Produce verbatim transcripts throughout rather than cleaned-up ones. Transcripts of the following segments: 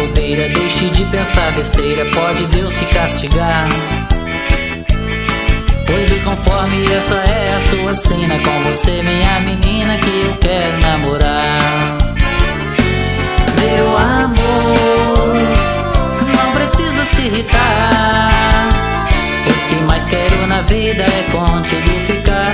bobeira, deixe de pensar besteira, pode Deus te castigar. Pois e conforme essa é a sua sina, com você minha menina que eu quero namorar. Meu amor, não precisa se irritar, o que mais quero na vida é contigo ficar.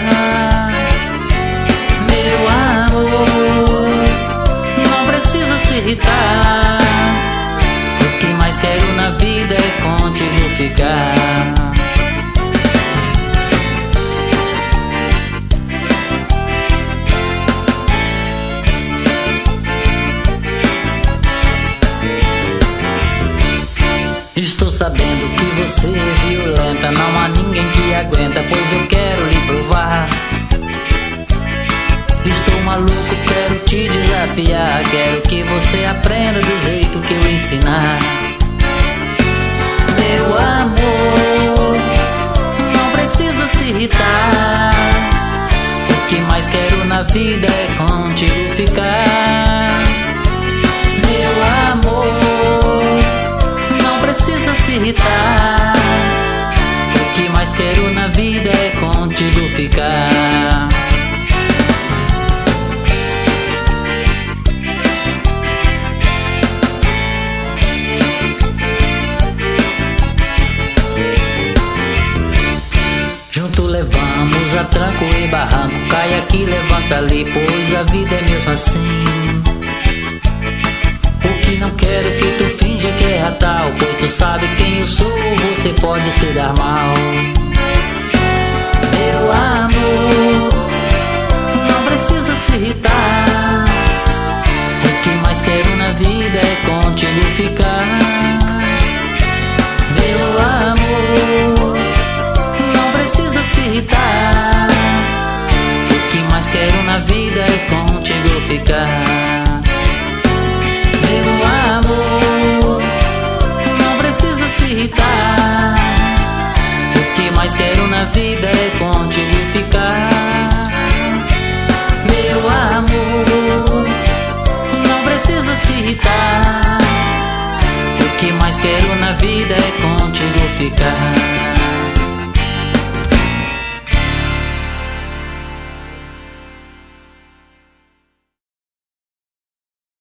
Meu amor, não precisa se irritar, o que mais quero na vida é contigo ficar. Estou sabendo que você é violenta, não há ninguém que aguenta, pois eu quero lhe provar. Estou maluco, quero te desafiar, quero que você aprenda do jeito que eu ensinar. Meu amor, não precisa se irritar, o que mais quero na vida é contigo ficar. Meu amor, não precisa se irritar, o que mais quero na vida é contigo ficar. Junto levamos a tranco e barranco, cai aqui, levanta ali, pois a vida é mesmo assim. O que não quero que tu finja que é tal, pois tu sabe quem eu sou, você pode se dar mal. Meu amor, não precisa se irritar, o que mais quero na vida é contigo ficar. Meu amor, não precisa se irritar, o que mais quero na vida é contigo ficar. Meu amor, não precisa se irritar, o que mais quero na vida é contigo ficar. Meu amor, não precisa se irritar, o que mais quero na